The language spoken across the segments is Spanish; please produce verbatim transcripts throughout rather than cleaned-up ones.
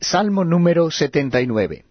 Salmo número setenta y nueve.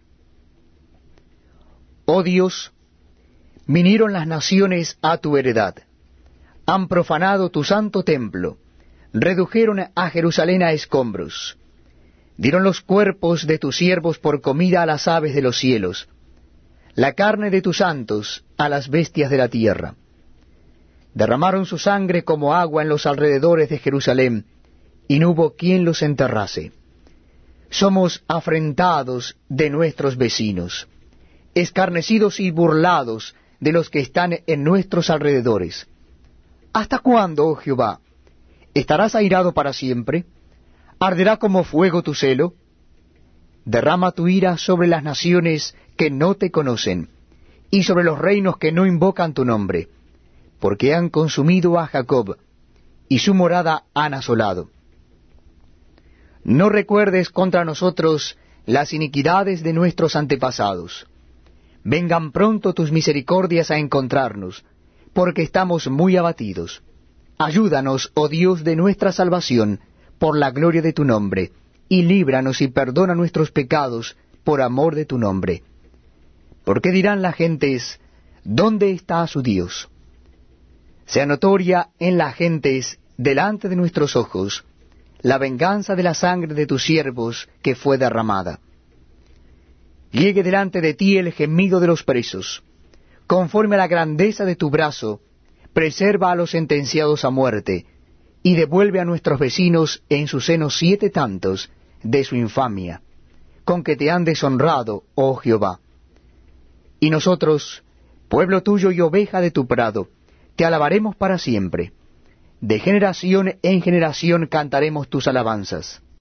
Oh Dios, vinieron las naciones a tu heredad, han profanado tu santo templo, redujeron a Jerusalén a escombros, dieron los cuerpos de tus siervos por comida a las aves de los cielos, la carne de tus santos a las bestias de la tierra. Derramaron su sangre como agua en los alrededores de Jerusalén, y no hubo quien los enterrase. Somos afrentados de nuestros vecinos, escarnecidos y burlados de los que están en nuestros alrededores. ¿Hasta cuándo, oh Jehová? ¿Estarás airado para siempre? ¿Arderá como fuego tu celo? Derrama tu ira sobre las naciones que no te conocen, y sobre los reinos que no invocan tu nombre, porque han consumido a Jacob, y su morada han asolado. No recuerdes contra nosotros las iniquidades de nuestros antepasados. Vengan pronto tus misericordias a encontrarnos, porque estamos muy abatidos. Ayúdanos, oh Dios de nuestra salvación, por la gloria de tu nombre, y líbranos y perdona nuestros pecados por amor de tu nombre. Porque dirán las gentes, ¿dónde está su Dios? Sea notoria en las gentes, delante de nuestros ojos, la venganza de la sangre de tus siervos que fue derramada. Llegue delante de ti el gemido de los presos. Conforme a la grandeza de tu brazo, preserva a los sentenciados a muerte, y devuelve a nuestros vecinos en su seno siete tantos de su infamia, con que te han deshonrado, oh Jehová. Y nosotros, pueblo tuyo y oveja de tu prado, te alabaremos para siempre. De generación en generación cantaremos tus alabanzas.